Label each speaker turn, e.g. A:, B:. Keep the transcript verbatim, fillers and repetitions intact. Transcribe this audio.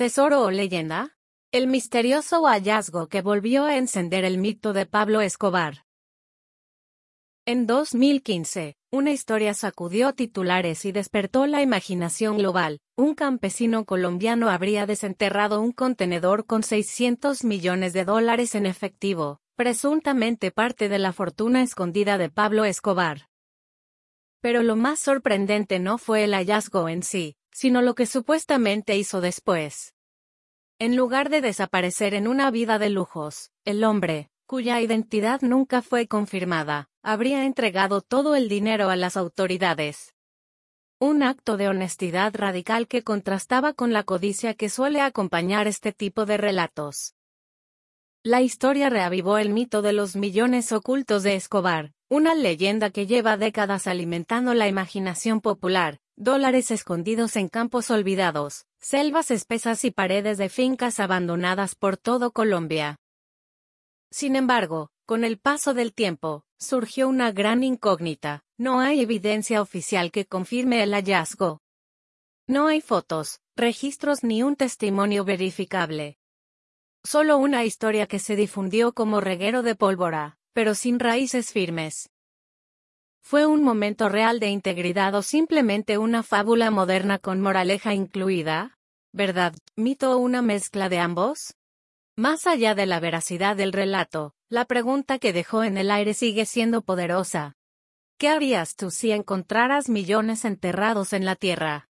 A: ¿Tesoro o leyenda? El misterioso hallazgo que volvió a encender el mito de Pablo Escobar. En dos mil quince, una historia sacudió titulares y despertó la imaginación global. Un campesino colombiano habría desenterrado un contenedor con seiscientos millones de dólares en efectivo, presuntamente parte de la fortuna escondida de Pablo Escobar. Pero lo más sorprendente no fue el hallazgo en sí, sino lo que supuestamente hizo después. En lugar de desaparecer en una vida de lujos, el hombre, cuya identidad nunca fue confirmada, habría entregado todo el dinero a las autoridades. Un acto de honestidad radical que contrastaba con la codicia que suele acompañar este tipo de relatos. La historia reavivó el mito de los millones ocultos de Escobar, una leyenda que lleva décadas alimentando la imaginación popular. Dólares escondidos en campos olvidados, selvas espesas y paredes de fincas abandonadas por todo Colombia. Sin embargo, con el paso del tiempo, surgió una gran incógnita. No hay evidencia oficial que confirme el hallazgo. No hay fotos, registros ni un testimonio verificable. Solo una historia que se difundió como reguero de pólvora, pero sin raíces firmes. ¿Fue un momento real de integridad o simplemente una fábula moderna con moraleja incluida? ¿Verdad, mito o una mezcla de ambos? Más allá de la veracidad del relato, la pregunta que dejó en el aire sigue siendo poderosa. ¿Qué harías tú si encontraras millones enterrados en la tierra?